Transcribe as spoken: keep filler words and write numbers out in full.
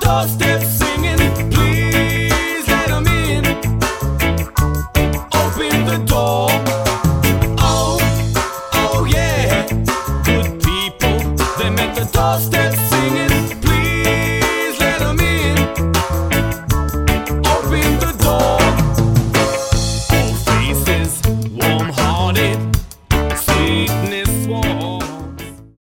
doorstep singing, please let 'em in. Open the door. Oh, oh yeah. Good people, them at the doorstep